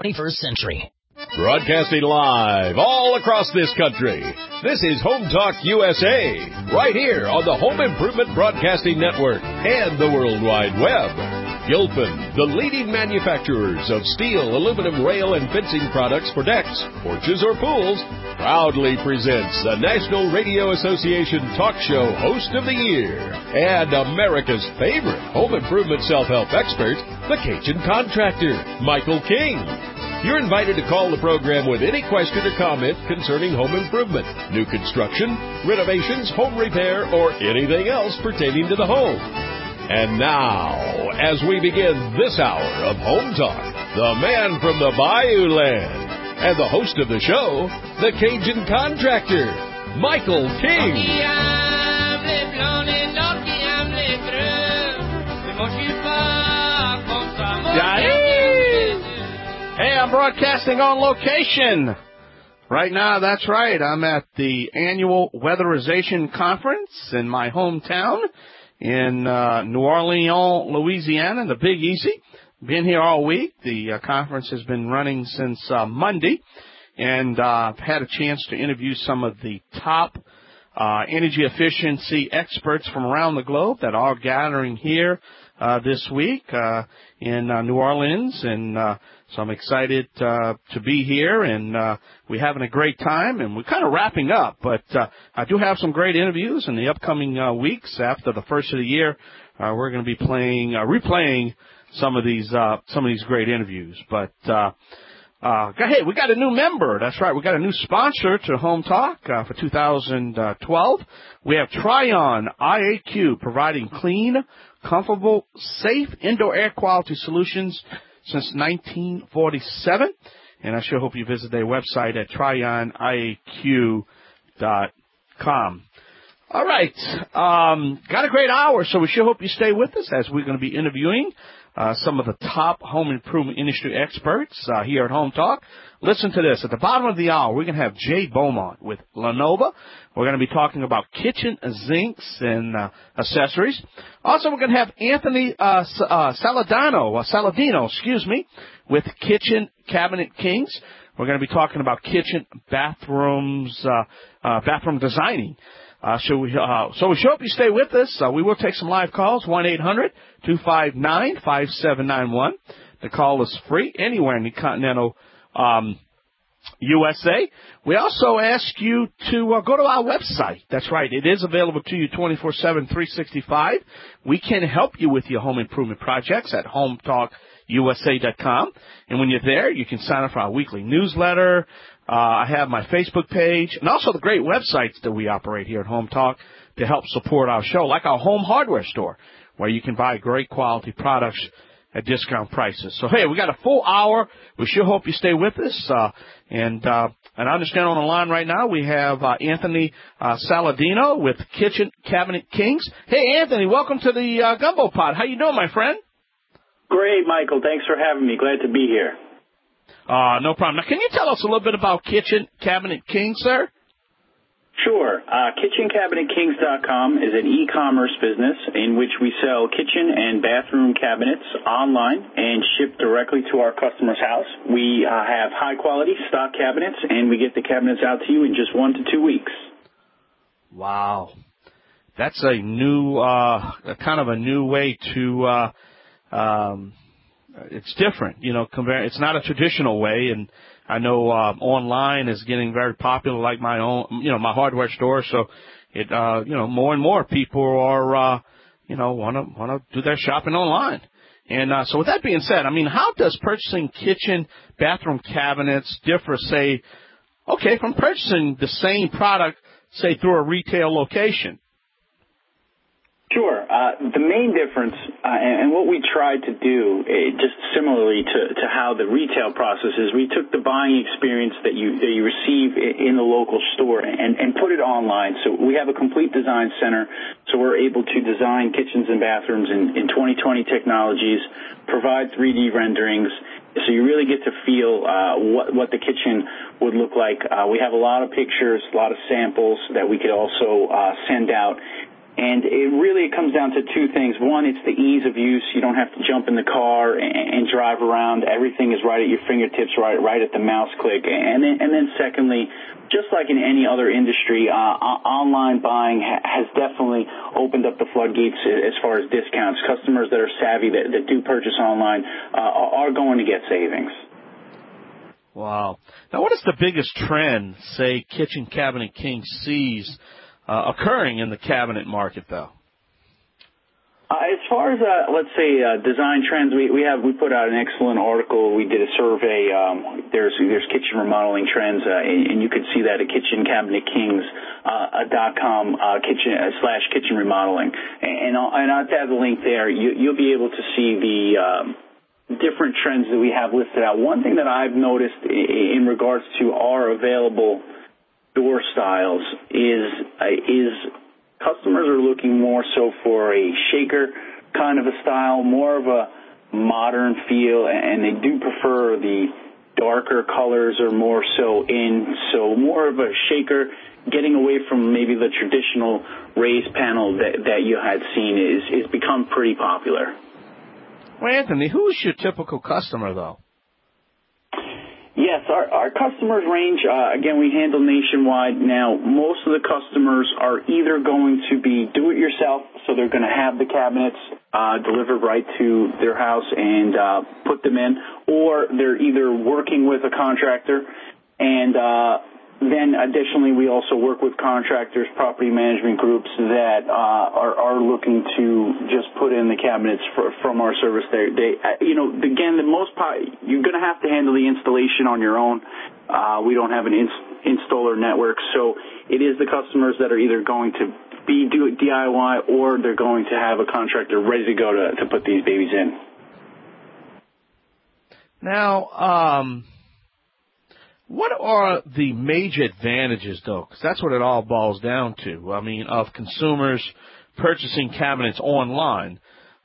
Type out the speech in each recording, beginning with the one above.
21st century. Broadcasting live all across this country. This is Home Talk USA, right here on the Home Improvement Broadcasting Network and the World Wide Web. Gilpin, the leading manufacturers of steel, aluminum, rail, and fencing products for decks, porches, or pools, proudly presents the National Radio Association Talk Show Host of the Year and America's favorite home improvement self-help expert, the Cajun Contractor, Michael King. You're invited to call the program with any question or comment concerning home improvement, new construction, renovations, home repair, or anything else pertaining to the home. And now, as we begin this hour of Home Talk, the man from the Bayou Land and the host of the show, the Cajun Contractor, Michael King. Hey, I'm broadcasting on location. Right now, that's right. I'm at the annual Weatherization Conference in my hometown in New Orleans, Louisiana, the Big Easy. Been here all week. The conference has been running since Monday, and I've had a chance to interview some of the top energy efficiency experts from around the globe that are gathering here this week in New Orleans, and so I'm excited to be here, and we're having a great time, and we're kind of wrapping up, but I do have some great interviews in the upcoming weeks. After the first of the year, we're going to be replaying some of these great interviews. But hey, we got a new member. That's right, we got a new sponsor to Home Talk for 2012. We have Tryon IAQ, providing clean, comfortable, safe indoor air quality solutions since 1947. And I sure hope you visit their website at tryoniaq.com. All right. Got a great hour, so we sure hope you stay with us as we're going to be interviewing some of the top home improvement industry experts here at Home Talk. Listen to this. At the bottom of the hour, we're going to have Jay Beaumont with Lenova. We're going to be talking about kitchen sinks and accessories. Also, we're going to have Anthony Saladino, with Kitchen Cabinet Kings. We're going to be talking about kitchen bathrooms, bathroom designing. So we sure hope you stay with us. We will take some live calls, 1-800-259-5791. The call is free anywhere in the continental USA. We also ask you to go to our website. That's right. It is available to you 24/7, 365. We can help you with your home improvement projects at hometalkusa.com. And when you're there, you can sign up for our weekly newsletter. I have my Facebook page and also the great websites that we operate here at Home Talk to help support our show, like our home hardware store, where you can buy great quality products at discount prices. So, hey, we got a full hour. We sure hope you stay with us. And I understand on the line right now we have Anthony Saladino with Kitchen Cabinet Kings. Hey, Anthony, welcome to the Gumbo Pot. How you doing, my friend? Great, Michael. Thanks for having me. Glad to be here. No problem. Now, can you tell us a little bit about Kitchen Cabinet Kings, sir? Sure. KitchenCabinetKings.com is an e-commerce business in which we sell kitchen and bathroom cabinets online and ship directly to our customer's house. We have high-quality stock cabinets, and we get the cabinets out to you in just 1 to 2 weeks. Wow. That's a new, kind of a new way to, it's different, it's not a traditional way, and I know online is getting very popular, like my own, my hardware store. So it, more and more people are, want to do their shopping online. And so with that being said, I mean, how does purchasing kitchen, bathroom cabinets differ, say, from purchasing the same product, say, through a retail location? Sure. The main difference, and what we tried to do, just similarly to how the retail process is, we took the buying experience that you receive in the local store and put it online. So we have a complete design center, so we're able to design kitchens and bathrooms in 2020 technologies, provide 3D renderings, so you really get to feel what the kitchen would look like. We have a lot of pictures, a lot of samples that we could also send out. And it comes down to two things. One, it's the ease of use. You don't have to jump in the car and drive around. Everything is right at your fingertips, right at the mouse click. And then secondly, just like in any other industry, online buying has definitely opened up the floodgates as far as discounts. Customers that are savvy, that do purchase online, are going to get savings. Wow. Now, what is the biggest trend, say, Kitchen Cabinet King sees occurring in the cabinet market, though? As far as, let's say, design trends, we put out an excellent article. We did a survey. There's kitchen remodeling trends, and you can see that at kitchencabinetKings.com /kitchen remodeling. And I'll add the link there. You'll be able to see the different trends that we have listed out. One thing that I've noticed in regards to our available door styles is customers are looking more so for a shaker kind of a style, more of a modern feel, and they do prefer the darker colors or more so more of a shaker, getting away from maybe the traditional raised panel that you had seen is become pretty popular. Well, Anthony, who's your typical customer, though? Yes, our customers range, again, we handle nationwide. Now, most of the customers are either going to be do-it-yourself, so they're going to have the cabinets delivered right to their house and put them in, or they're either working with a contractor, and then additionally we also work with contractors, property management groups that are looking to just put in the cabinets from our service. Again, the most part, you're going to have to handle the installation on your own. We don't have an installer network, so it is the customers that are either going to do it DIY or they're going to have a contractor ready to go to put these babies in. Now, what are the major advantages, though? Because that's what it all boils down to. I mean, of consumers purchasing cabinets online,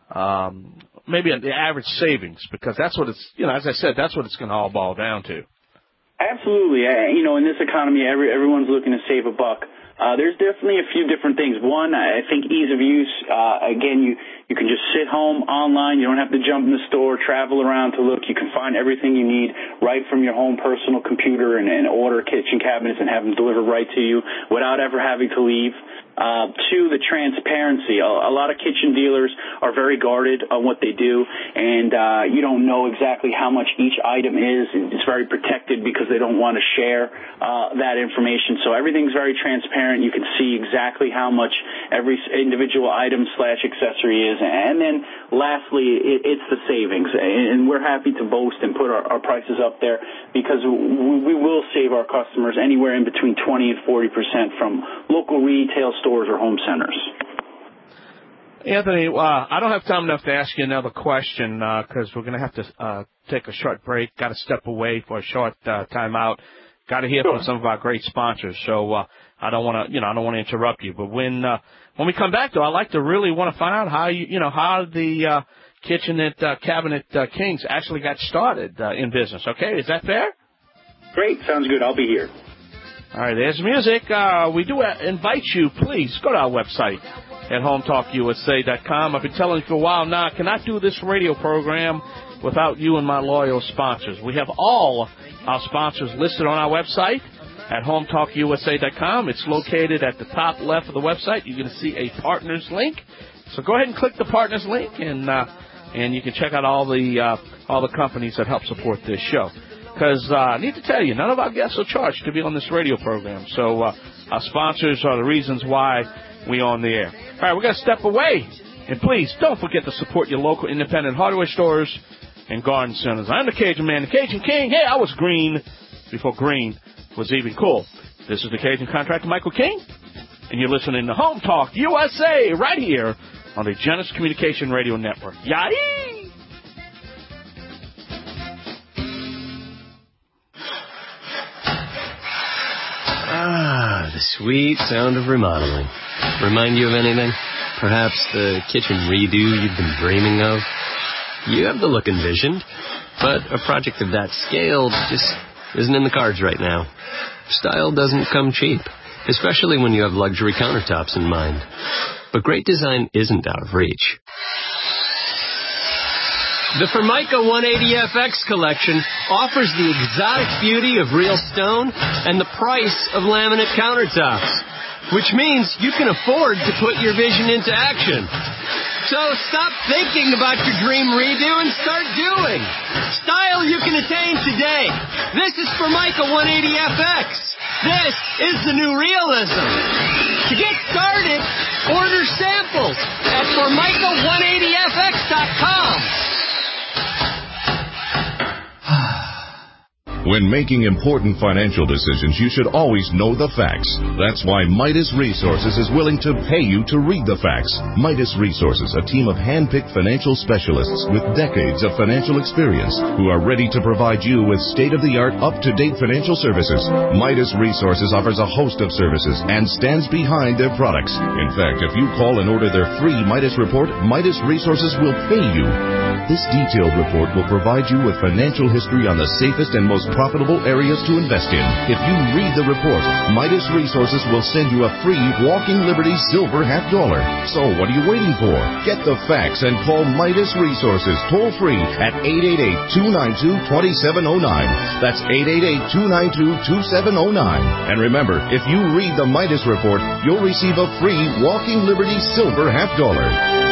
maybe the average savings, because that's what it's, as I said, that's what it's going to all boil down to. Absolutely. In this economy, everyone's looking to save a buck. There's definitely a few different things. One, I think ease of use. Again, you can just sit home online. You don't have to jump in the store, travel around to look. You can find everything you need right from your home personal computer and order kitchen cabinets and have them delivered right to you without ever having to leave. Two, the transparency. A lot of kitchen dealers are very guarded on what they do, and you don't know exactly how much each item is. It's very protected because they don't want to share that information. So everything's very transparent. You can see exactly how much every individual item / accessory is. And then lastly, it's the savings. And we're happy to boast and put our prices up there because we will save our customers anywhere in between 20 and 40% from local retail stores or home centers. Anthony, I don't have time enough to ask you another question because we're going to have to take a short break. Got to step away for a short time out. Got to hear from some of our great sponsors. So I don't want to, I don't want to interrupt you. But when we come back, though, I'd like to really want to find out how how the Cabinet Kings actually got started in business. Okay, is that fair? Great, sounds good. I'll be here. All right, there's music. We do invite you, please, go to our website at HomeTalkUSA.com. I've been telling you for a while now, I cannot do this radio program without you and my loyal sponsors. We have all our sponsors listed on our website at HomeTalkUSA.com. It's located at the top left of the website. You're going to see a partners link. So go ahead and click the partners link, and you can check out all the companies that help support this show. Because I need to tell you, none of our guests are charged to be on this radio program. So our sponsors are the reasons why we're on the air. All right, we're going to step away. And please, don't forget to support your local independent hardware stores and garden centers. I'm the Cajun Man, the Cajun King. Hey, I was green before green was even cool. This is the Cajun Contractor, Michael King. And you're listening to Home Talk USA right here on the Genesis Communication Radio Network. Yay! Ah, the sweet sound of remodeling. Remind you of anything? Perhaps the kitchen redo you've been dreaming of? You have the look envisioned, but a project of that scale just isn't in the cards right now. Style doesn't come cheap, especially when you have luxury countertops in mind. But great design isn't out of reach. The Formica 180FX collection offers the exotic beauty of real stone and the price of laminate countertops, which means you can afford to put your vision into action. So stop thinking about your dream redo and start doing. Style you can attain today. This is Formica 180FX. This is the new realism. To get started, order samples at Formica180FX.com. When making important financial decisions, you should always know the facts. That's why Midas Resources is willing to pay you to read the facts. Midas Resources, a team of hand-picked financial specialists with decades of financial experience who are ready to provide you with state-of-the-art, up-to-date financial services. Midas Resources offers a host of services and stands behind their products. In fact, if you call and order their free Midas report, Midas Resources will pay you. This detailed report will provide you with financial history on the safest and most profitable areas to invest in. If you read the report, Midas Resources will send you a free Walking Liberty silver $50. So what are you waiting for? Get the facts and call Midas Resources toll free at 888-292-2709. That's 888-292-2709. And remember, if you read the Midas report, you'll receive a free Walking Liberty silver $50.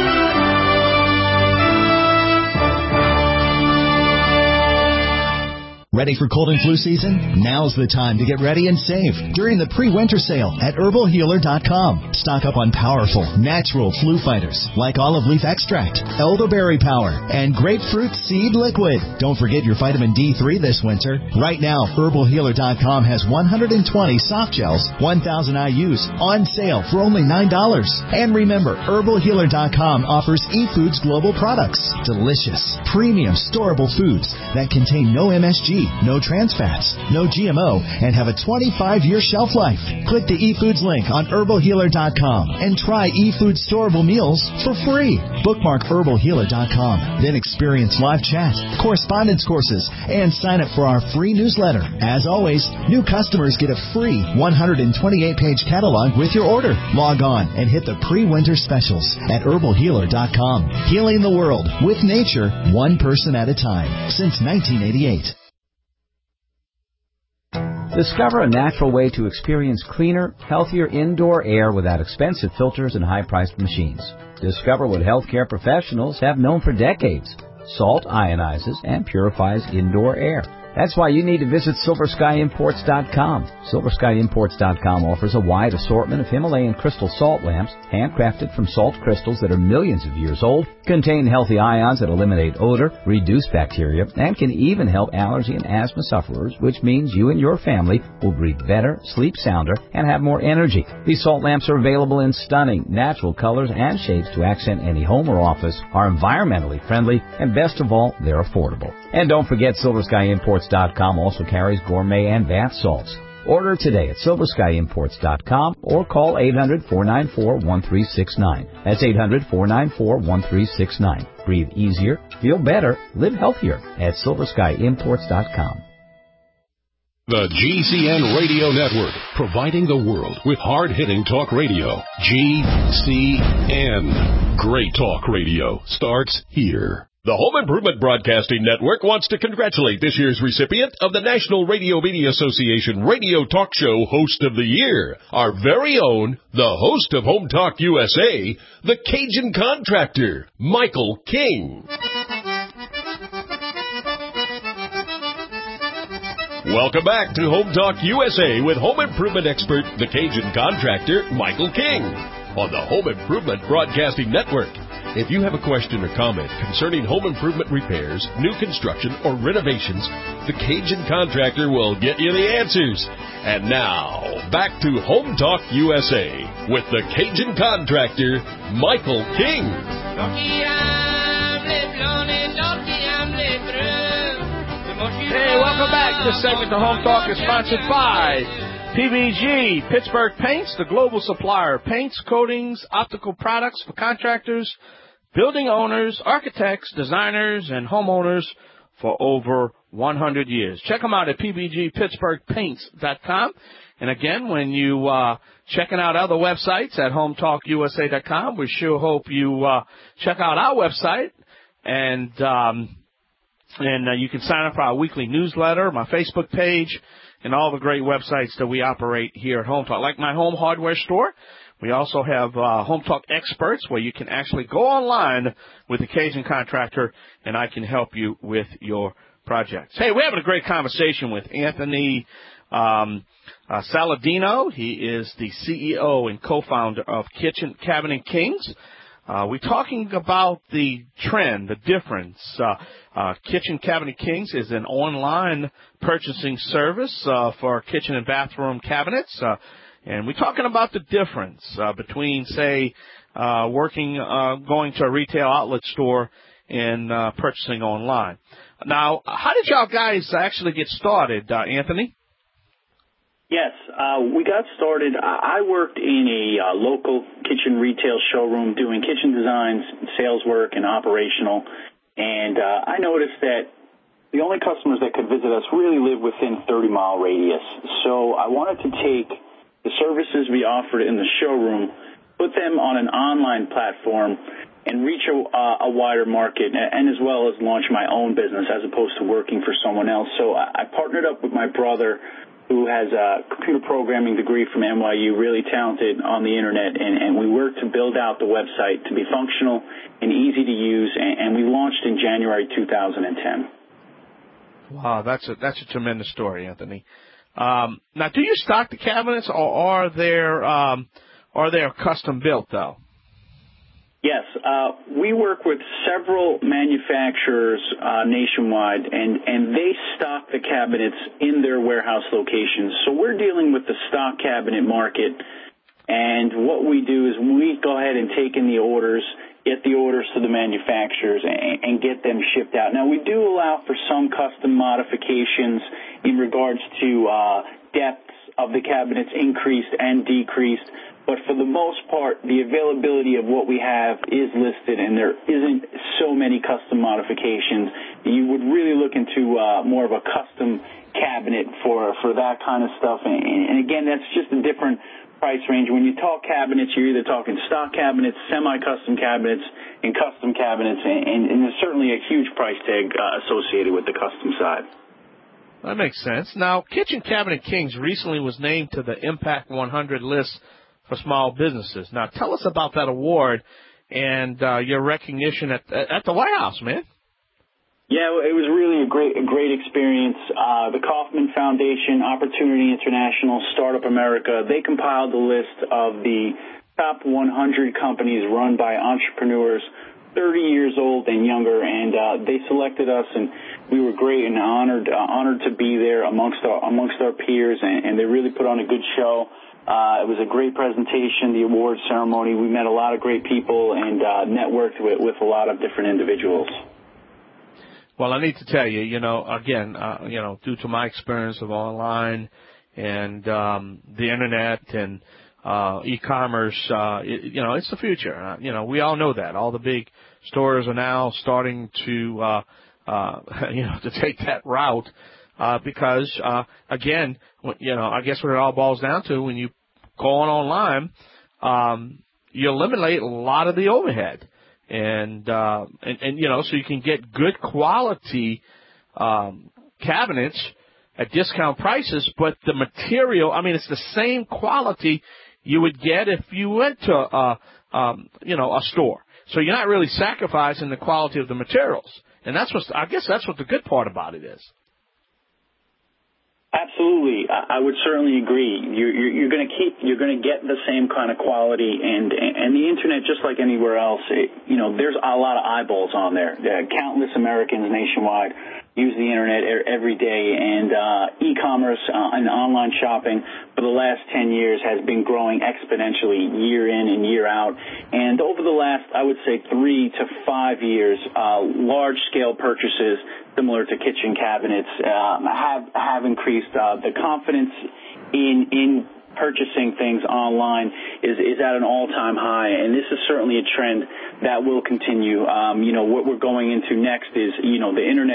Ready for cold and flu season? Now's the time to get ready and save during the pre-winter sale at herbalhealer.com. Stock up on powerful, natural flu fighters like olive leaf extract, elderberry power, and grapefruit seed liquid. Don't forget your vitamin D3 this winter. Right now, herbalhealer.com has 120 soft gels, 1,000 IUs on sale for only $9. And remember, herbalhealer.com offers eFoods Global products. Delicious, premium, storable foods that contain no MSG, no trans fats, no GMO, and have a 25-year shelf life. Click the eFoods link on herbalhealer.com and try eFoods storable meals for free. Bookmark herbalhealer.com, then experience live chat, correspondence courses, and sign up for our free newsletter. As always, new customers get a free 128-page catalog with your order. Log on and hit the pre-winter specials at herbalhealer.com. Healing the world with nature, one person at a time, since 1988. Discover a natural way to experience cleaner, healthier indoor air without expensive filters and high-priced machines. Discover what healthcare professionals have known for decades. Salt ionizes and purifies indoor air. That's why you need to visit SilverSkyImports.com. SilverSkyImports.com offers a wide assortment of Himalayan crystal salt lamps, handcrafted from salt crystals that are millions of years old, contain healthy ions that eliminate odor, reduce bacteria, and can even help allergy and asthma sufferers, which means you and your family will breathe better, sleep sounder, and have more energy. These salt lamps are available in stunning, natural colors and shapes to accent any home or office, are environmentally friendly, and best of all, they're affordable. And don't forget, SilverSkyImports.com also carries gourmet and bath salts. Order today at SilverSkyImports.com or call 800-494-1369. That's 800-494-1369. Breathe easier, feel better, live healthier at SilverSkyImports.com. The GCN Radio Network, providing the world with hard-hitting talk radio. GCN. Great talk radio starts here. The Home Improvement Broadcasting Network wants to congratulate this year's recipient of the National Radio Media Association Radio Talk Show Host of the Year, our very own, the host of Home Talk USA, the Cajun Contractor, Michael King. Welcome back to Home Talk USA with home improvement expert, the Cajun Contractor, Michael King, on the Home Improvement Broadcasting Network. If you have a question or comment concerning home improvement repairs, new construction, or renovations, the Cajun Contractor will get you the answers. And now, back to Home Talk USA with the Cajun Contractor, Michael King. Hey, welcome back. This segment of Home Talk is sponsored by PBG, Pittsburgh Paints, the global supplier of paints, coatings, optical products for contractors, building owners, architects, designers, and homeowners for over 100 years. Check them out at pbgpittsburghpaints.com. And again, when you checking out other websites at hometalkusa.com, we sure hope you check out our website. And you can sign up for our weekly newsletter, my Facebook page, and all the great websites that we operate here at Home Talk. Like my home hardware store, we also have Home Talk Experts, where you can actually go online with the Cajun Contractor, and I can help you with your projects. Hey, we're having a great conversation with Anthony Saladino. He is the CEO and co-founder of Kitchen Cabinet Kings. We're talking about the trend, the difference. Kitchen Cabinet Kings is an online purchasing service for kitchen and bathroom cabinets. And we're talking about the difference between, say, going to a retail outlet store and purchasing online. Now, how did y'all guys actually get started, Anthony? Yes, we got started. I worked in a local kitchen retail showroom doing kitchen designs, sales work, and operational. And I noticed that the only customers that could visit us really live within 30-mile radius. So I wanted to take the services we offered in the showroom, put them on an online platform, and reach a wider market, and as well as launch my own business as opposed to working for someone else. So I partnered up with my brother, who has a computer programming degree from NYU, really talented on the Internet, and we worked to build out the website to be functional and easy to use, and we launched in January 2010. Wow, that's a tremendous story, Anthony. Now, do you stock the cabinets, or are they custom built, though? Yes, we work with several manufacturers nationwide, and they stock the cabinets in their warehouse locations. So we're dealing with the stock cabinet market, and what we do is we go ahead and take in the orders, get the orders to the manufacturers, and get them shipped out. Now, we do allow for some custom modifications in regards to depths of the cabinets, increased and decreased. But for the most part, the availability of what we have is listed, and there isn't so many custom modifications. You would really look into more of a custom cabinet for that kind of stuff. And again, that's just a different price range. When you talk cabinets, you're either talking stock cabinets, semi-custom cabinets, and custom cabinets, and there's certainly a huge price tag associated with the custom side. That makes sense. Now, Kitchen Cabinet Kings recently was named to the Impact 100 list for small businesses. Now, tell us about that award and your recognition at the White House, man. Yeah, it was really a great experience. The Kauffman Foundation, Opportunity International, Startup America, they compiled the list of the top 100 companies run by entrepreneurs 30 years old and younger, and they selected us, and we were great and honored to be there amongst our peers, and they really put on a good show. It was a great presentation, the award ceremony. We met a lot of great people and networked with a lot of different individuals. Well, I need to tell you, again, due to my experience of online and the Internet and e-commerce, it's the future. We all know that. All the big stores are now starting to take that route because, again, I guess what it all boils down to, when you go online, you eliminate a lot of the overhead. And so you can get good quality cabinets at discount prices, but the material, it's the same quality you would get if you went to a store. So you're not really sacrificing the quality of the materials. And that's what the good part about it is. Absolutely, I would certainly agree. You're going to get the same kind of quality, and the internet, just like anywhere else, there's a lot of eyeballs on there. Countless Americans nationwide use the internet every day, and e-commerce and online shopping for the last 10 years has been growing exponentially year in and year out. And over the last, I would say, 3 to 5 years, large-scale purchases similar to kitchen cabinets have increased. The confidence in purchasing things online is at an all-time high, and this is certainly a trend that will continue. What we're going into next is, the internet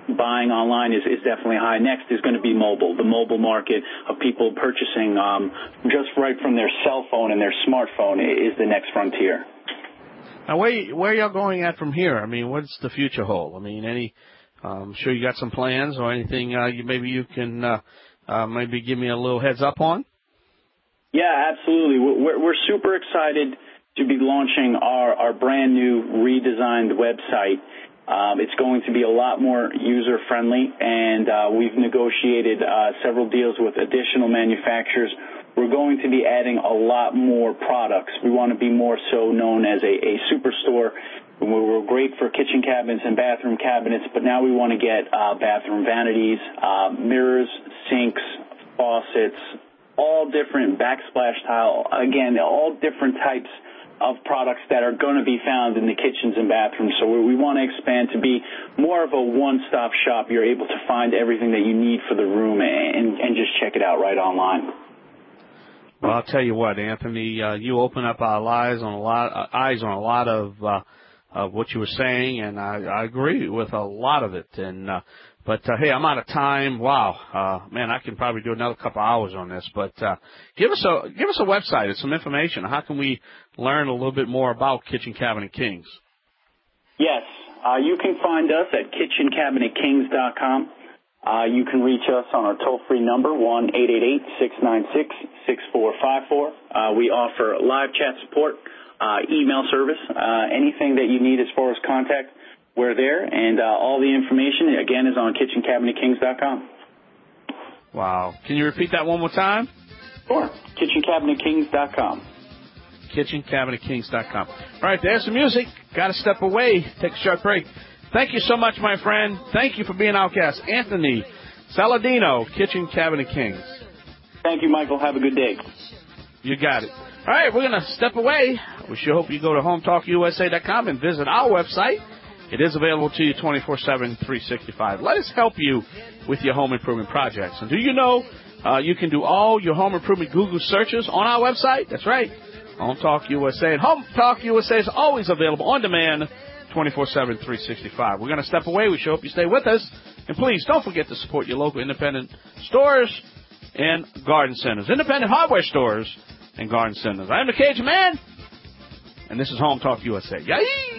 buying online is definitely high. Next is going to be mobile. The mobile market of people purchasing just right from their cell phone and their smartphone is the next frontier. Now, where y'all going at from here? I mean, what's the future hold? I mean, I'm sure you got some plans or anything you can maybe give me a little heads up on? Yeah, absolutely. We're super excited to be launching our brand new redesigned website. It's going to be a lot more user-friendly, and we've negotiated several deals with additional manufacturers. We're going to be adding a lot more products. We want to be more so known as a superstore. We're great for kitchen cabinets and bathroom cabinets, but now we want to get bathroom vanities, mirrors, sinks, faucets, all different backsplash tile. Again, all different types of products that are going to be found in the kitchens and bathrooms. So we want to expand to be more of a one-stop shop. You're able to find everything that you need for the room and just check it out right online. Well, I'll tell you what, Anthony, you open up our eyes on a lot of what you were saying, and I agree with a lot of it. But hey, I'm out of time. Wow, man, I can probably do another couple hours on this. But give us a website and some information. How can we learn a little bit more about Kitchen Cabinet Kings? Yes, you can find us at kitchencabinetKings.com. You can reach us on our toll-free number, 1-888-696-6454. We offer live chat support, email service, anything that you need as far as contact. We're there, and all the information, again, is on kitchencabinetKings.com. Wow. Can you repeat that one more time? Sure. kitchencabinetKings.com. kitchencabinetKings.com. All right, there's the music. Got to step away. Take a short break. Thank you so much, my friend. Thank you for being our guest. Anthony Saladino, Kitchen Cabinet Kings. Thank you, Michael. Have a good day. You got it. All right, we're going to step away. We sure hope you go to HomeTalkUSA.com and visit our website. It is available to you 24/7, 365. Let us help you with your home improvement projects. And do you know you can do all your home improvement Google searches on our website? That's right, Home Talk USA. And Home Talk USA is always available on demand 24/7, 365. We're going to step away. We sure hope you stay with us. And please don't forget to support your local independent stores and garden centers, independent hardware stores and garden centers. I'm the Cajun Man, and this is Home Talk USA. Yay!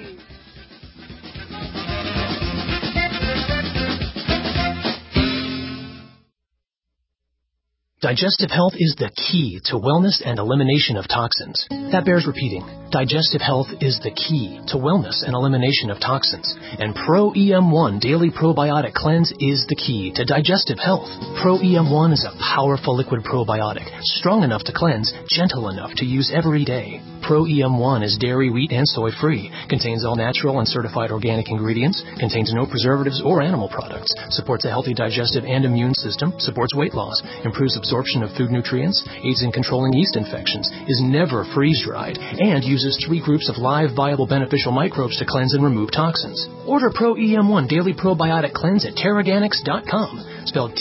Digestive health is the key to wellness and elimination of toxins. That bears repeating. Digestive health is the key to wellness and elimination of toxins. And Pro EM1 Daily Probiotic Cleanse is the key to digestive health. Pro EM1 is a powerful liquid probiotic, strong enough to cleanse, gentle enough to use every day. Pro EM1 is dairy, wheat, and soy-free, contains all natural and certified organic ingredients, contains no preservatives or animal products, supports a healthy digestive and immune system, supports weight loss, improves absorption of food nutrients, aids in controlling yeast infections, is never freeze-dried, and uses 3 groups of live, viable, beneficial microbes to cleanse and remove toxins. Order Pro EM1 Daily Probiotic Cleanse at Teraganix.com, spelled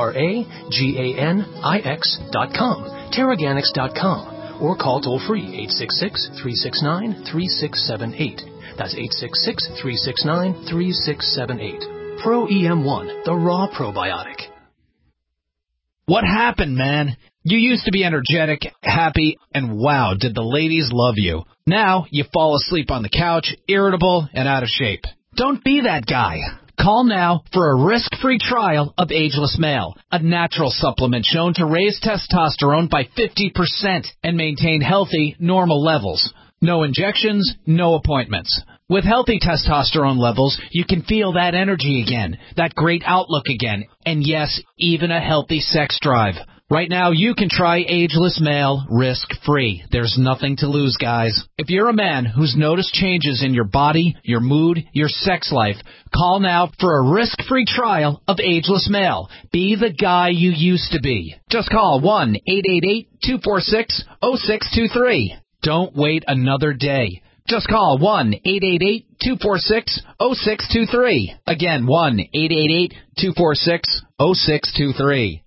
TERAGANIX.com, Teraganix.com, or call toll-free 866-369-3678. That's 866-369-3678. Pro EM1, the raw probiotic. What happened, man? You used to be energetic, happy, and wow, did the ladies love you. Now you fall asleep on the couch, irritable, and out of shape. Don't be that guy. Call now for a risk-free trial of Ageless Male, a natural supplement shown to raise testosterone by 50% and maintain healthy, normal levels. No injections, no appointments. With healthy testosterone levels, you can feel that energy again, that great outlook again, and yes, even a healthy sex drive. Right now, you can try Ageless Male risk-free. There's nothing to lose, guys. If you're a man who's noticed changes in your body, your mood, your sex life, call now for a risk-free trial of Ageless Male. Be the guy you used to be. Just call 1-888-246-0623. Don't wait another day. Just call 1-888-246-0623. Again, 1-888-246-0623.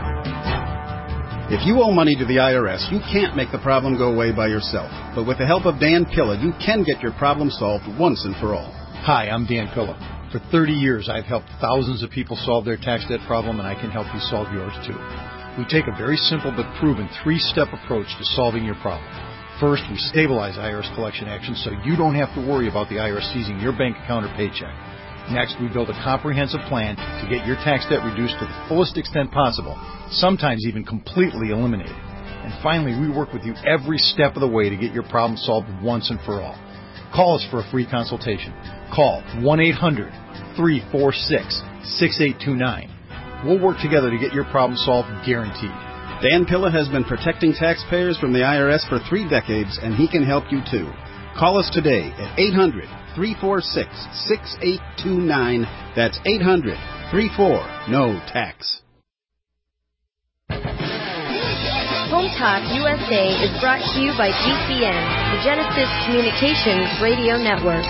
If you owe money to the IRS, you can't make the problem go away by yourself. But with the help of Dan Pilla, you can get your problem solved once and for all. Hi, I'm Dan Pilla. For 30 years, I've helped thousands of people solve their tax debt problem, and I can help you solve yours too. We take a very simple but proven 3-step approach to solving your problem. First, we stabilize IRS collection actions so you don't have to worry about the IRS seizing your bank account or paycheck. Next, we build a comprehensive plan to get your tax debt reduced to the fullest extent possible, sometimes even completely eliminated. And finally, we work with you every step of the way to get your problem solved once and for all. Call us for a free consultation. Call 1-800-346-6829. We'll work together to get your problem solved, guaranteed. Dan Pilla has been protecting taxpayers from the IRS for 3 decades, and he can help you too. Call us today at 800-346-6829. That's 800-34-NO-TAX. Home Talk USA is brought to you by GCN, the Genesis Communications Radio Network.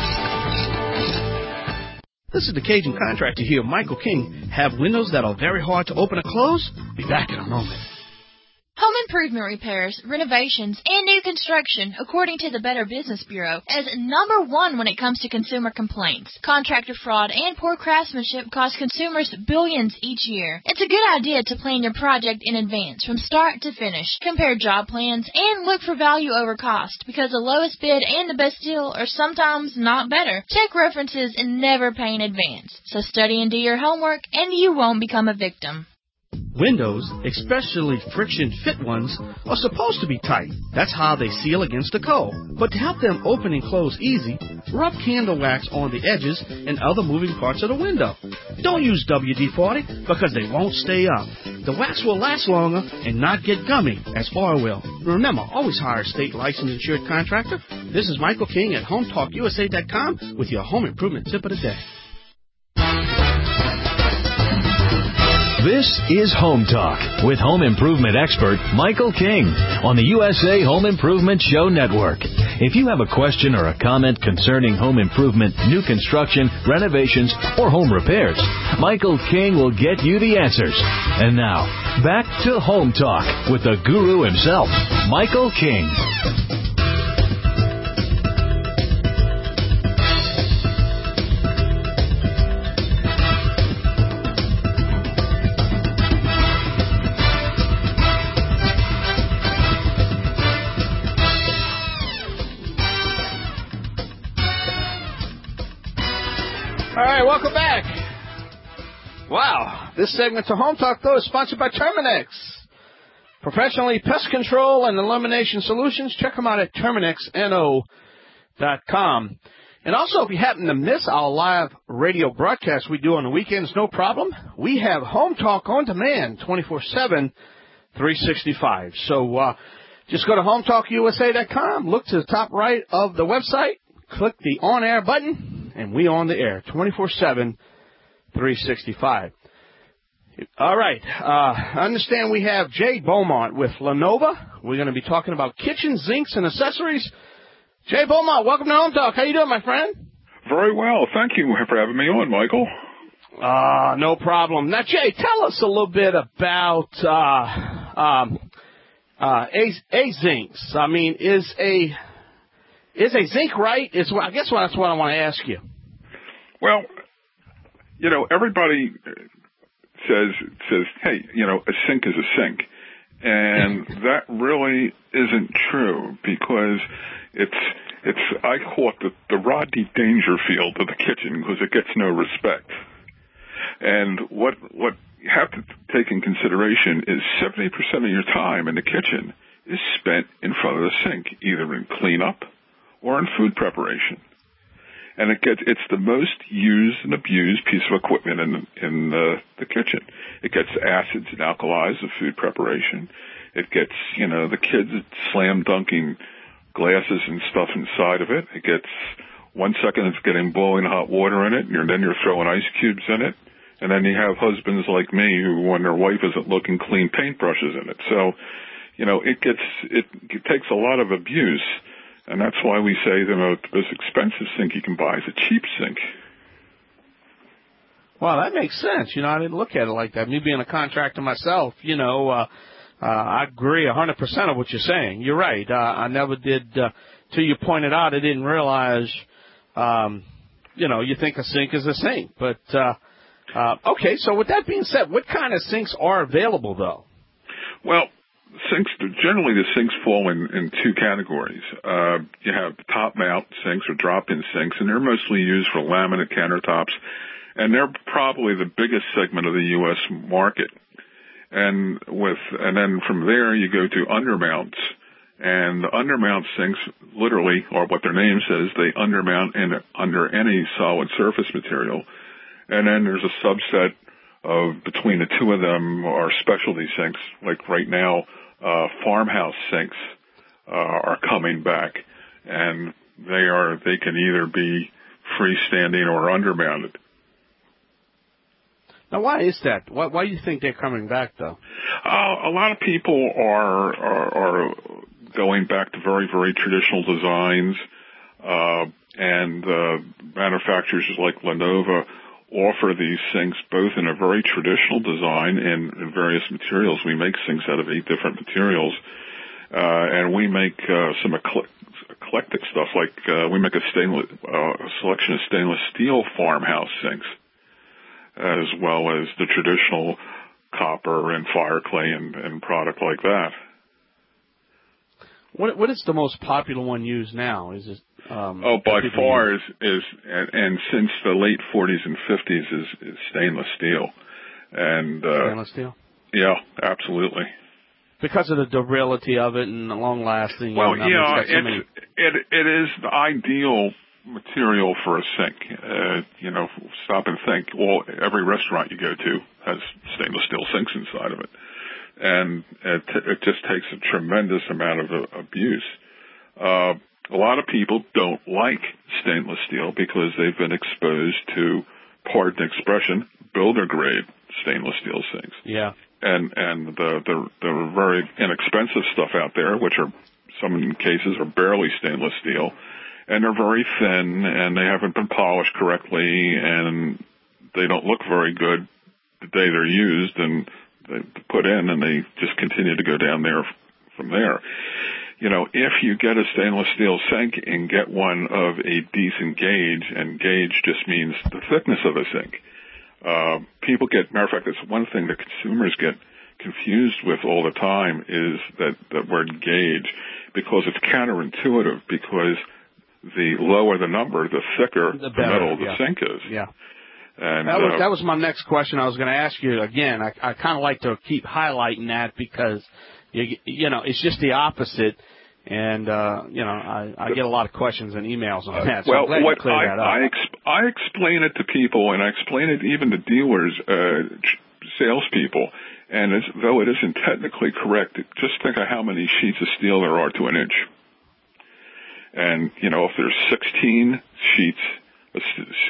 This is the Cajun Contractor here, Michael King. Have windows that are very hard to open or close? Be back in a moment. Home improvement repairs, renovations, and new construction, according to the Better Business Bureau, is number 1 when it comes to consumer complaints. Contractor fraud and poor craftsmanship cost consumers billions each year. It's a good idea to plan your project in advance, from start to finish. Compare job plans and look for value over cost, because the lowest bid and the best deal are sometimes not better. Check references and never pay in advance. So study and do your homework, and you won't become a victim. Windows, especially friction-fit ones, are supposed to be tight. That's how they seal against the cold. But to help them open and close easy, rub candle wax on the edges and other moving parts of the window. Don't use WD-40 because they won't stay up. The wax will last longer and not get gummy as oil will. Remember, always hire a state licensed insured contractor. This is Michael King at HomeTalkUSA.com with your home improvement tip of the day. This is Home Talk with home improvement expert Michael King on the USA Home Improvement Show Network. If you have a question or a comment concerning home improvement, new construction, renovations, or home repairs, Michael King will get you the answers. And now, back to Home Talk with the guru himself, Michael King. All right, welcome back. Wow, this segment of Home Talk, though, is sponsored by Terminix. Professionally pest control and elimination solutions. Check them out at TerminixNO.com. And also, if you happen to miss our live radio broadcast we do on the weekends, no problem. We have Home Talk on demand 24/7, 365. So just go to HomeTalkUSA.com, look to the top right of the website, click the on-air button, and we on the air 24/7, 365. All right. I understand we have Jay Beaumont with Lenova. We're going to be talking about kitchen sinks and accessories. Jay Beaumont, welcome to Home Talk. How you doing, my friend? Very well. Thank you for having me on, Michael. No problem. Now, Jay, tell us a little bit about zincs. I mean, is a zinc right? I guess that's what I want to ask you. Well, everybody says, hey, a sink is a sink. And that really isn't true, because I call it the Rodney Dangerfield of the kitchen, because it gets no respect. And what you have to take in consideration is 70% of your time in the kitchen is spent in front of the sink, either in cleanup or in food preparation. And it's the most used and abused piece of equipment in the kitchen. It gets acids and alkalis of food preparation. It gets, the kids slam dunking glasses and stuff inside of it. It gets 1 second it's getting boiling hot water in it, and then you're throwing ice cubes in it. And then you have husbands like me who, when their wife isn't looking, clean paintbrushes in it. So, it takes a lot of abuse. And that's why we say the most expensive sink you can buy is a cheap sink. Well, that makes sense. I didn't look at it like that. Me being a contractor myself, I agree 100% of what you're saying. You're right. I never did, till you pointed out, I didn't realize you think a sink is a sink. But, okay, so with that being said, what kind of sinks are available, though? Well, generally the sinks fall in two categories. You have top mount sinks or drop-in sinks, and they're mostly used for laminate countertops, and they're probably the biggest segment of the U.S. market. And then from there you go to undermounts, and the undermount sinks literally, or what their name says, they undermount under any solid surface material. And then there's a subset of between the two of them are specialty sinks, like right now. Farmhouse sinks are coming back, and they can either be freestanding or undermounted. Now, why is that? Why do you think they're coming back, though? A lot of people are going back to very, very traditional designs, and manufacturers like Lenovo offer these sinks both in a very traditional design and in various materials. We make sinks out of 8 different materials, and we make some eclectic stuff, like we make a selection of stainless steel farmhouse sinks, as well as the traditional copper and fire clay and product like that. What is the most popular one used now? Is it by far is and since the late 40s and 50s is stainless steel. And stainless steel? Yeah, absolutely. Because of the durability of it and the long lasting. Well, it is the ideal material for a sink. Stop and think. Well, every restaurant you go to has stainless steel sinks inside of it. And it just takes a tremendous amount of abuse. A lot of people don't like stainless steel because they've been exposed to, pardon the expression, builder grade stainless steel sinks. Yeah. And the very inexpensive stuff out there, which are some cases are barely stainless steel, and they're very thin, and they haven't been polished correctly, and they don't look very good the day they're used, and they put in, and they just continue to go down there from there. If you get a stainless steel sink and get one of a decent gauge, and gauge just means the thickness of a sink. Matter of fact, it's one thing that consumers get confused with all the time is that word gauge, because it's counterintuitive, because the lower the number, the thicker the metal of the sink is. Yeah. And that was my next question. I was going to ask you again. I kind of like to keep highlighting that because it's just the opposite, and I get a lot of questions and emails on that. So well, I'm glad you cleared that up. I explain it to people, and I explain it even to dealers, salespeople, and though it isn't technically correct, just think of how many sheets of steel there are to an inch. And if there's 16 sheets of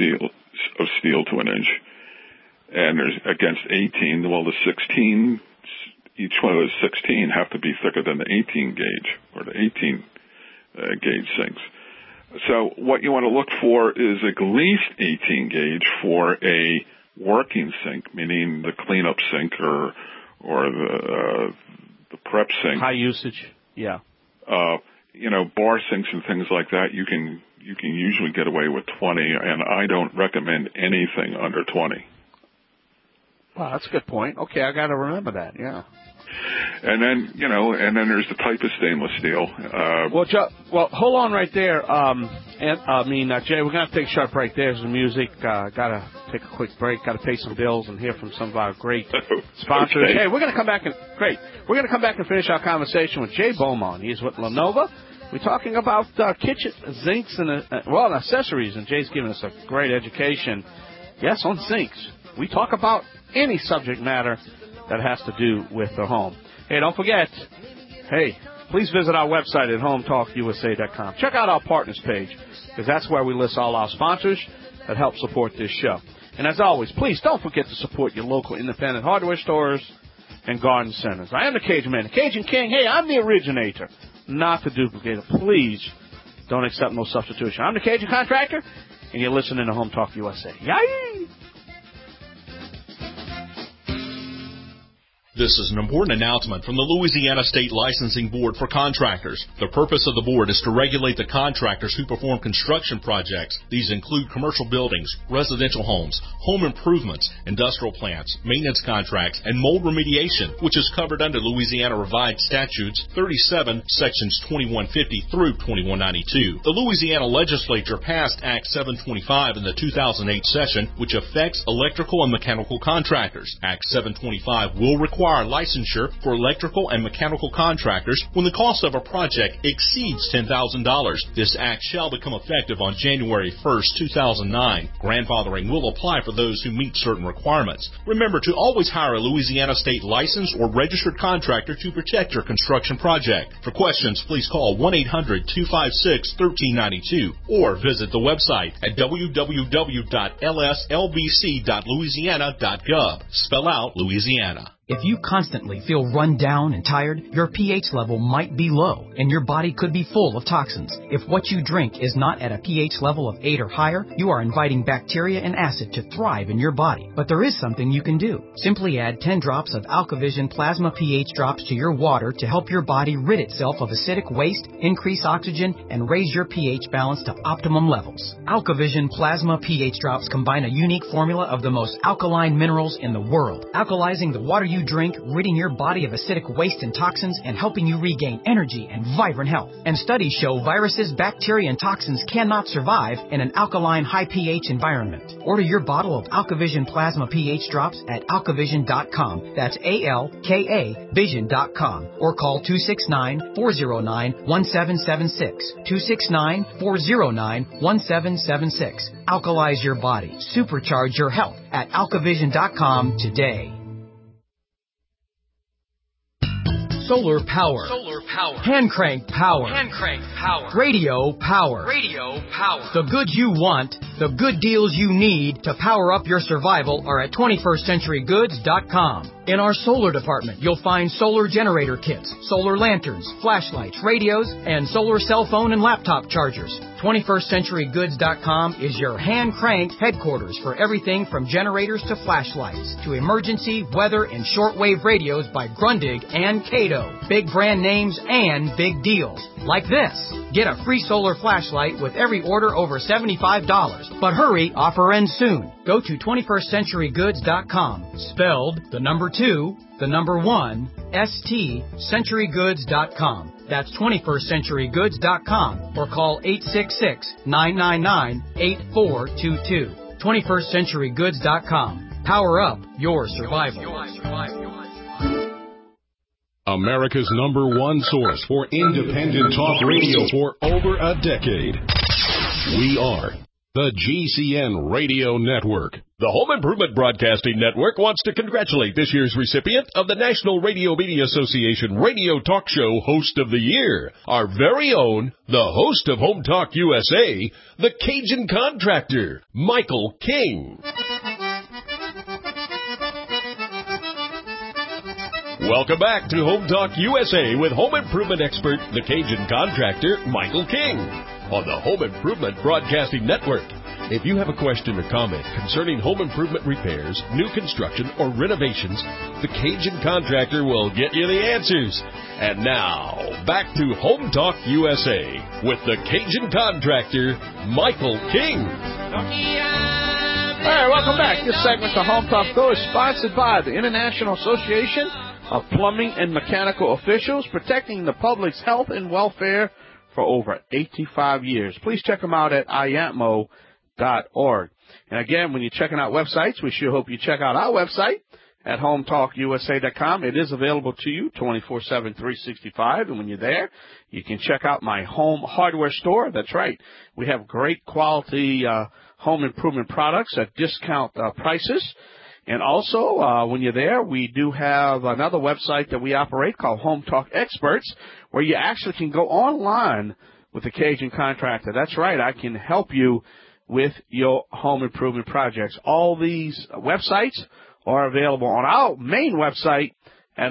steel to an inch, and there's against 18, well, the 16, each one of those 16 have to be thicker than the 18 gauge or the 18 gauge sinks. So what you want to look for is at least 18 gauge for a working sink, meaning the cleanup sink or the prep sink. High usage, yeah. Bar sinks and things like that, you can usually get away with 20, and I don't recommend anything under 20. Wow, that's a good point. Okay, I got to remember that. Yeah. And then there's the type of stainless steel. Well, hold on right there. Jay, we're going to take a short break. There's the music. Got to take a quick break. Got to pay some bills and hear from some of our great sponsors. Okay. Hey, we're going to come back We're going to come back and finish our conversation with Jay Beaumont. He's with Lenovo. We're talking about kitchen sinks and accessories, and Jay's giving us a great education. Yes, on sinks. We talk about any subject matter that has to do with the home. Hey, don't forget, please visit our website at hometalkusa.com. Check out our partners page, because that's where we list all our sponsors that help support this show. And as always, please don't forget to support your local independent hardware stores and garden centers. I am the Cajun Man, the Cajun King. Hey, I'm the originator, not the duplicator. Please don't accept no substitution. I'm the Cajun Contractor, and you're listening to Home Talk USA. Yay! This is an important announcement from the Louisiana State Licensing Board for Contractors. The purpose of the board is to regulate the contractors who perform construction projects. These include commercial buildings, residential homes, home improvements, industrial plants, maintenance contracts, and mold remediation, which is covered under Louisiana Revised Statutes 37, Sections 2150 through 2192. The Louisiana Legislature passed Act 725 in the 2008 session, which affects electrical and mechanical contractors. Act 725 will require licensure for electrical and mechanical contractors when the cost of a project exceeds $10,000. This act shall become effective on January 1st, 2009. Grandfathering will apply for those who meet certain requirements. Remember to always hire a Louisiana State licensed or registered contractor to protect your construction project. For questions, please call 1-800-256-1392 or visit the website at www.lslbc.louisiana.gov. Spell out Louisiana. If you constantly feel run down and tired, your pH level might be low, and your body could be full of toxins. If what you drink is not at a pH level of 8 or higher, you are inviting bacteria and acid to thrive in your body. But there is something you can do. Simply add 10 drops of AlkaVision Plasma pH drops to your water to help your body rid itself of acidic waste, increase oxygen, and raise your pH balance to optimum levels. AlkaVision Plasma pH drops combine a unique formula of the most alkaline minerals in the world, alkalizing the water you drink, ridding your body of acidic waste and toxins, and helping you regain energy and vibrant health. And studies show viruses, bacteria, and toxins cannot survive in an alkaline, high pH environment. Order your bottle of AlkaVision Plasma pH drops at alkavision.com. That's ALKA Vision.com. Or call 269-409-1776. 269-409-1776. Alkalize your body. Supercharge your health at alkavision.com today. Solar power. Hand crank power. Radio power. The goods you want, the good deals you need to power up your survival are at 21stcenturygoods.com. In our solar department, you'll find solar generator kits, solar lanterns, flashlights, radios, and solar cell phone and laptop chargers. 21stcenturygoods.com is your hand-cranked headquarters for everything from generators to flashlights to emergency, weather, and shortwave radios by Grundig and Cato. Big brand names and big deals. Like this. Get a free solar flashlight with every order over $75. But hurry, offer ends soon. Go to 21stcenturygoods.com. Spelled the number 2, the number 1, ST, centurygoods.com. That's 21stcenturygoods.com or call 866-999-8422. 21stcenturygoods.com. Power up your survival. America's number one source for independent talk radio for over a decade. We are the GCN Radio Network. The Home Improvement Broadcasting Network wants to congratulate this year's recipient of the National Radio Media Association Radio Talk Show Host of the Year, our very own, the host of Home Talk USA, the Cajun Contractor, Michael King. Welcome back to Home Talk USA with home improvement expert, the Cajun Contractor, Michael King, on the Home Improvement Broadcasting Network. If you have a question or comment concerning home improvement repairs, new construction, or renovations, the Cajun Contractor will get you the answers. And now, back to Home Talk USA with the Cajun Contractor, Michael King. All right, welcome back. This segment of Home Talk Go is sponsored by the International Association of Plumbing and Mechanical Officials, protecting the public's health and welfare for over 85 years. Please check them out at iatmo.org. And again, when you're checking out websites, we sure hope you check out our website at hometalkusa.com. It is available to you 24/7, 365. And when you're there, you can check out my home hardware store. That's right. We have great quality home improvement products at discount prices. And also, when you're there, we do have another website that we operate called Home Talk Experts, where you actually can go online with the Cajun Contractor. That's right. I can help you with your home improvement projects. All these websites are available on our main website at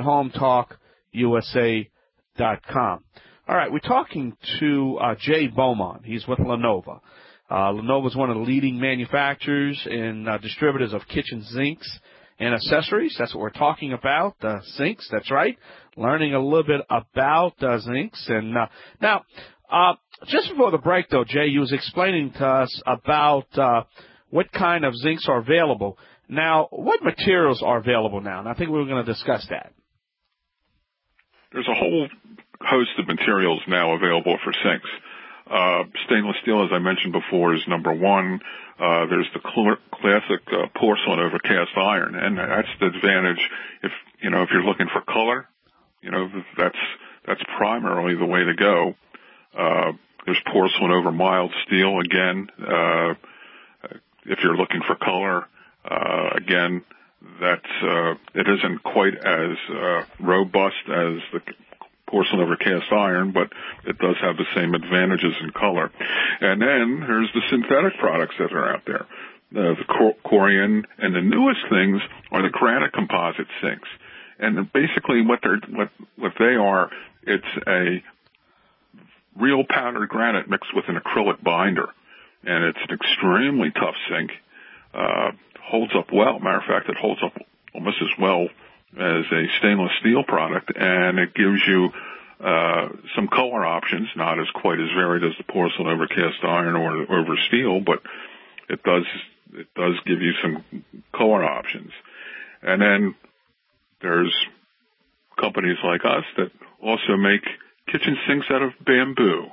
hometalkusa.com. All right, we're talking to Jay Beaumont. He's with Lenova. Lenova is one of the leading manufacturers and distributors of kitchen sinks and accessories. That's what we're talking about, zincs. That's right. Learning a little bit about zincs. And now, just before the break, though, Jay, you was explaining to us about what kind of zincs are available. Now, what materials are available now? And I think we were going to discuss that. There's a whole host of materials now available for sinks. Stainless steel, as I mentioned before, is number one. There's the classic porcelain over cast iron, and that's the advantage. If you're looking for color, that's primarily the way to go. There's porcelain over mild steel. Again, if you're looking for color, again, it isn't quite as robust as the porcelain over cast iron, but it does have the same advantages in color. And then there's the synthetic products that are out there, the Corian, and the newest things are the granite composite sinks. And basically, what they are, it's a real powdered granite mixed with an acrylic binder, and it's an extremely tough sink. Holds up well. Matter of fact, it holds up almost as well as a stainless steel product, and it gives you some color options, not as quite as varied as the porcelain over cast iron or over steel, but it does give you some color options. And then there's companies like us that also make kitchen sinks out of bamboo.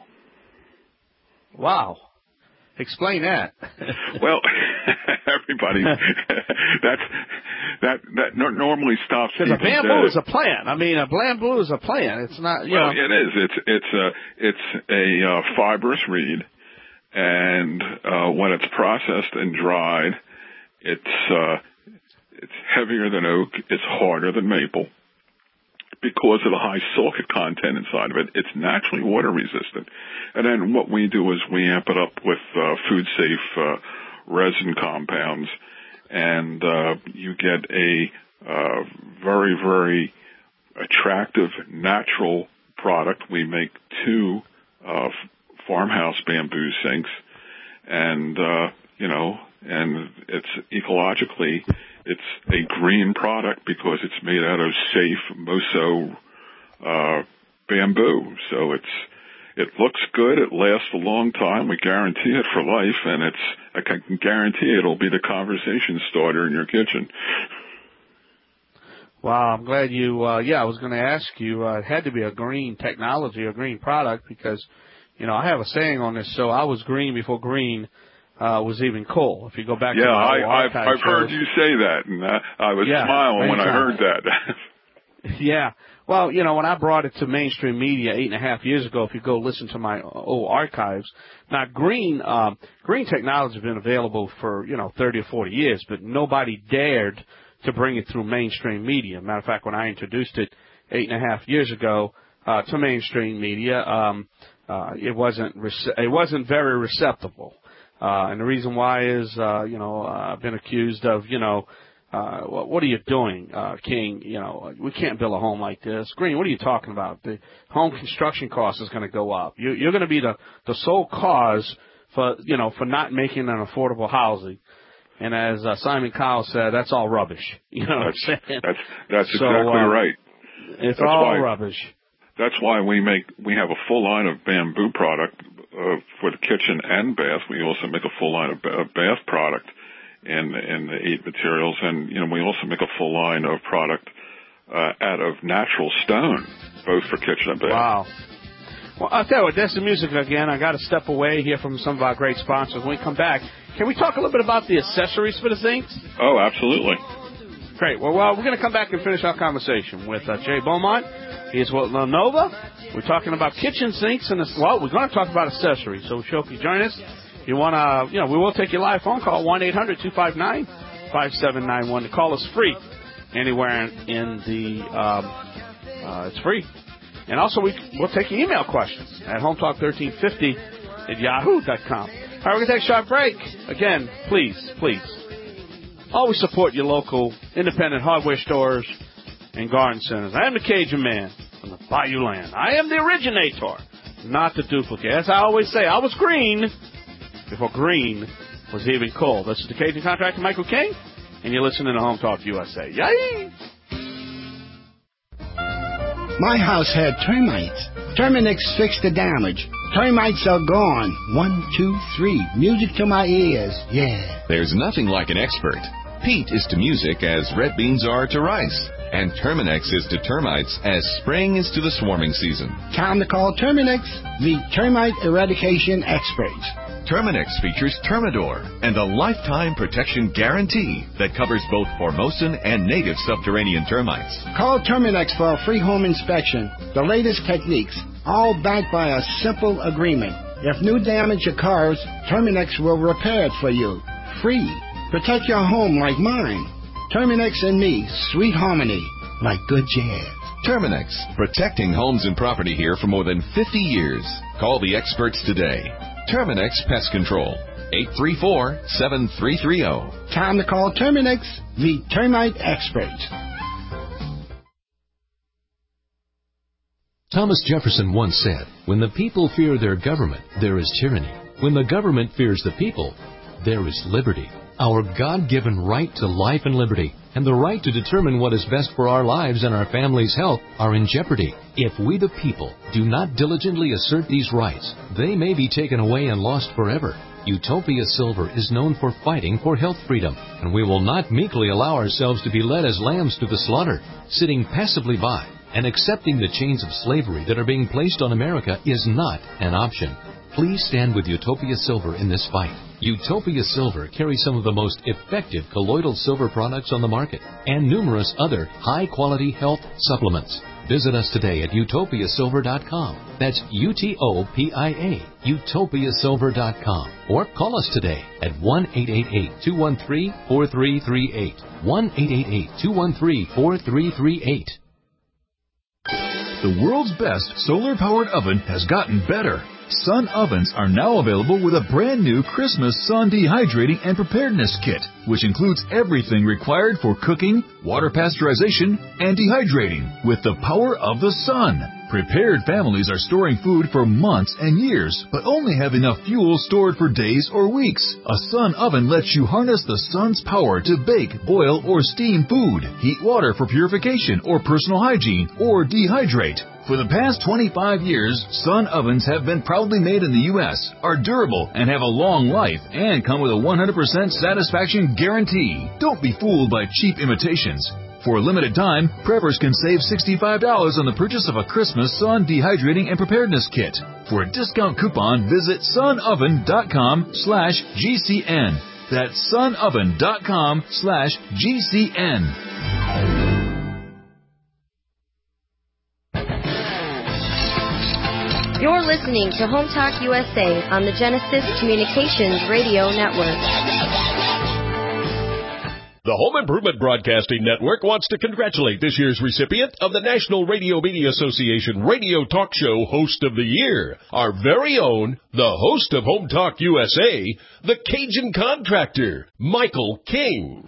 Wow. Explain that. Well, everybody, that normally stops people. Because a bamboo is a plant. I mean, a bamboo is a plant. It's not, Well, it is. It's a fibrous reed, and when it's processed and dried, it's heavier than oak. It's harder than maple. Because of the high silicate content inside of it, it's naturally water resistant. And then what we do is we amp it up with food-safe resin compounds, and you get a very, very attractive natural product. We make 2 farmhouse bamboo sinks, and and it's ecologically, it's a green product because it's made out of safe Moso bamboo. So it looks good. It lasts a long time. We guarantee it for life, and I can guarantee it'll be the conversation starter in your kitchen. Wow, I'm glad you. I was going to ask you. It had to be a green technology, a green product, because I have a saying on this. So I was green before green was even cool. If you go back to my I've heard you say that, and I was smiling when I heard that. Yeah. Well, when I brought it to mainstream media 8.5 years ago, if you go listen to my old archives, now green technology has been available for 30 or 40 years, but nobody dared to bring it through mainstream media. Matter of fact, when I introduced it 8.5 years ago to mainstream media, it wasn't very receptible. And the reason why is, I've been accused of, what are you doing, King? We can't build a home like this. Green, what are you talking about? The home construction cost is going to go up. You're going to be the sole cause for not making an affordable housing. And as Simon Cowell said, that's all rubbish. You know what I'm saying? That's exactly right. It's all rubbish. That's why we have a full line of bamboo product for the kitchen and bath. We also make a full line of bath product in the 8 materials, and we also make a full line of product out of natural stone, both for kitchen and bath. Wow. Well, I'll tell you what, that's the music again. I got to step away here from some of our great sponsors. When we come back, can we talk a little bit about the accessories for the sinks? Oh, absolutely. Great. Well, we're going to come back and finish our conversation with Jay Beaumont. He's with Lenova. We're talking about kitchen sinks, and we're going to talk about accessories. So, Shoki, join us. You want to, we will take your live phone call, 1-800-259-5791. The call is free anywhere in the, it's free. And also, we'll take your email questions at hometalk1350@yahoo.com. All right, we're going to take a short break. Again, please, always support your local independent hardware stores and garden centers. I am the Cajun man from the Bayou Land. I am the originator, not the duplicate. As I always say, I was green before green was even cool. This is the Cajun Contractor, Michael King, and you're listening to Home Talk USA. Yay! My house had termites. Terminix fixed the damage. Termites are gone. 1, 2, 3. Music to my ears. Yeah. There's nothing like an expert. Peat is to music as red beans are to rice. And Terminix is to termites as spring is to the swarming season. Time to call Terminix, the termite eradication experts. Terminix features Termidor and a lifetime protection guarantee that covers both Formosan and native subterranean termites. Call Terminix for a free home inspection. The latest techniques, all backed by a simple agreement. If new damage occurs, Terminix will repair it for you. Free. Protect your home like mine. Terminix and me, sweet harmony, like good jazz. Terminix, protecting homes and property here for more than 50 years. Call the experts today. Terminix Pest Control, 834-7330. Time to call Terminix, the termite experts. Thomas Jefferson once said, "When the people fear their government, there is tyranny. When the government fears the people, there is liberty." Our God-given right to life and liberty and the right to determine what is best for our lives and our family's health are in jeopardy. If we the people do not diligently assert these rights, they may be taken away and lost forever. Utopia Silver is known for fighting for health freedom, and we will not meekly allow ourselves to be led as lambs to the slaughter. Sitting passively by and accepting the chains of slavery that are being placed on America is not an option. Please stand with Utopia Silver in this fight. Utopia Silver carries some of the most effective colloidal silver products on the market and numerous other high-quality health supplements. Visit us today at utopiasilver.com. That's UTOPIA, utopiasilver.com. Or call us today at 1-888-213-4338. 1-888-213-4338. The world's best solar-powered oven has gotten better. Sun ovens are now available with a brand new Christmas Sun Dehydrating and Preparedness Kit, which includes everything required for cooking, water pasteurization, and dehydrating with the power of the sun. Prepared families are storing food for months and years, but only have enough fuel stored for days or weeks. A Sun oven lets you harness the sun's power to bake, boil, or steam food, heat water for purification or personal hygiene, or dehydrate. For the past 25 years, Sun ovens have been proudly made in the U.S., are durable, and have a long life, and come with a 100% satisfaction guarantee. Don't be fooled by cheap imitations. For a limited time, preppers can save $65 on the purchase of a Christmas Sun Dehydrating and Preparedness Kit. For a discount coupon, visit sunoven.com/GCN. That's sunoven.com/GCN. You're listening to Home Talk USA on the Genesis Communications Radio Network. The Home Improvement Broadcasting Network wants to congratulate this year's recipient of the National Radio Media Association Radio Talk Show Host of the Year, our very own, the host of Home Talk USA, the Cajun Contractor, Michael King.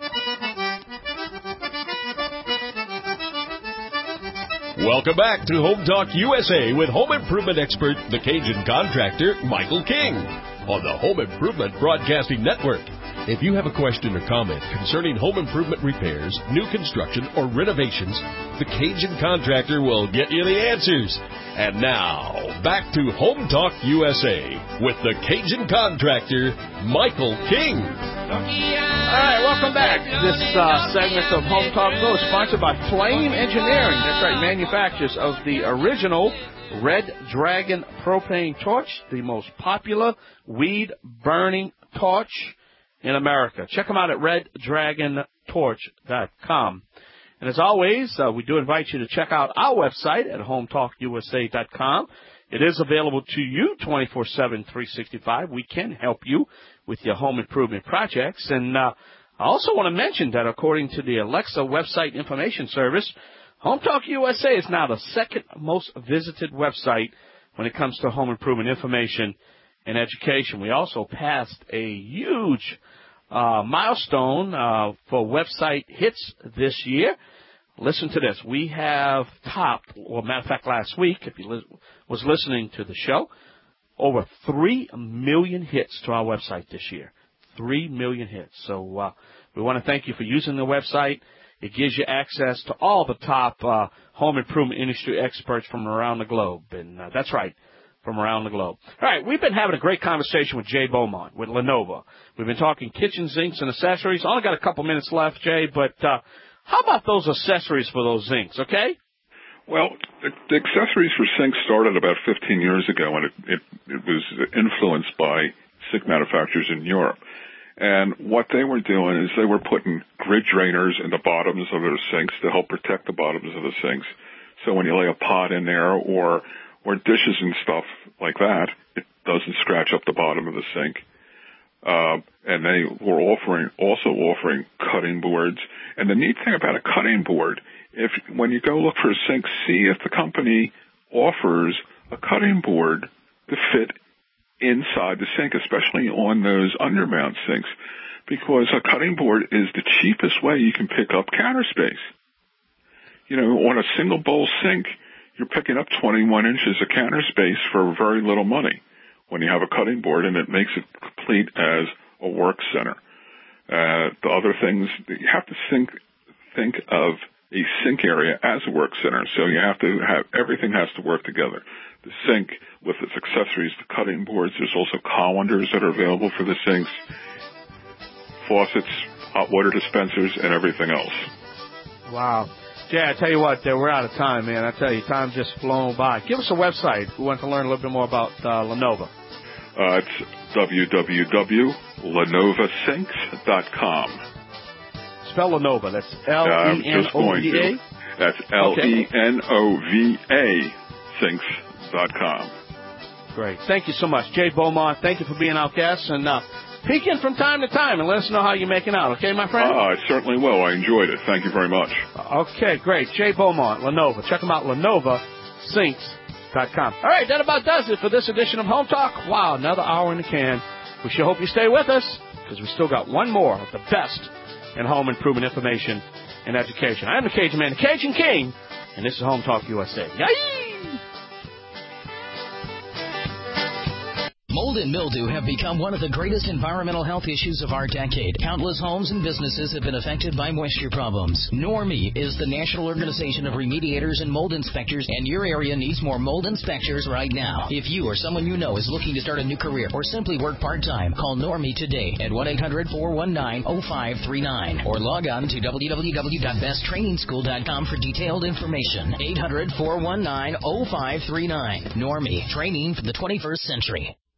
Welcome back to Home Talk USA with home improvement expert, the Cajun Contractor, Michael King, on the Home Improvement Broadcasting Network. If you have a question or comment concerning home improvement repairs, new construction, or renovations, the Cajun Contractor will get you the answers. And now, back to Home Talk USA with the Cajun Contractor, Michael King. All right, welcome back. This segment of Home Talk Go is sponsored by Flame Engineering. That's right, manufacturers of the original Red Dragon propane torch, the most popular weed-burning torch in America. Check them out at reddragontorch.com. And as always, we do invite you to check out our website at hometalkusa.com. It is available to you 24/7, 365. We can help you with your home improvement projects. And I also want to mention that according to the Alexa website information service, Home Talk USA is now the second most visited website when it comes to home improvement information and education. We also passed a huge milestone for website hits this year. Listen to this. We have topped, well, matter of fact, last week, if you was listening to the show, over 3 million hits to our website this year. 3 million hits. So We want to thank you for using the website. It gives you access to all the top home improvement industry experts from around the globe. And that's right, from around the globe. All right, we've been having a great conversation with Jay Beaumont with Lenovo. We've been talking kitchen sinks and accessories. Only got a couple minutes left, Jay, but how about those accessories for those sinks, okay? Well, the accessories for sinks started about 15 years ago, and it was influenced by sink manufacturers in Europe. And what they were doing is they were putting grid drainers in the bottoms of their sinks to help protect the bottoms of the sinks. So when you lay a pot in there or dishes and stuff like that, it doesn't scratch up the bottom of the sink. And they were also offering cutting boards. And the neat thing about a cutting board, when you go look for a sink, see if the company offers a cutting board to fit inside the sink, especially on those undermount sinks, because a cutting board is the cheapest way you can pick up counter space. You know, on a single bowl sink, you're picking up 21 inches of counter space for very little money when you have a cutting board, and it makes it complete as a work center. The other things, you have to think of a sink area as a work center, so you have to have, everything has to work together. The sink with its accessories, the cutting boards, there's also colanders that are available for the sinks, faucets, hot water dispensers, and everything else. Wow. Jay, I tell you what, we're out of time, man. I tell you, time's just flown by. Give us a website if we want to learn a little bit more about Lenovo. It's www.lenovasinks.com. Spell Lenova. That's L-E-N-O-V-A? That's L-E-N-O-V-A sinks.com. Great. Thank you so much. Jay Beaumont, thank you for being our guest. And peek in from time to time and let us know how you're making out. Okay, my friend? I certainly will. I enjoyed it. Thank you very much. Okay, great. Jay Beaumont, Lenovo. Check them out, LenovaSinks.com. All right, that about does it for this edition of Home Talk. Wow, another hour in the can. We sure hope you stay with us because we still got one more of the best in home improvement information and education. I'm the Cajun Man, the Cajun King, and this is Home Talk USA. Yay! Mold and mildew have become one of the greatest environmental health issues of our decade. Countless homes and businesses have been affected by moisture problems. NORMI is the National Organization of Remediators and Mold Inspectors, and your area needs more mold inspectors right now. If you or someone you know is looking to start a new career or simply work part-time, call NORMI today at 1-800-419-0539 or log on to www.besttrainingschool.com for detailed information. 800-419-0539. NORMI, training for the 21st century.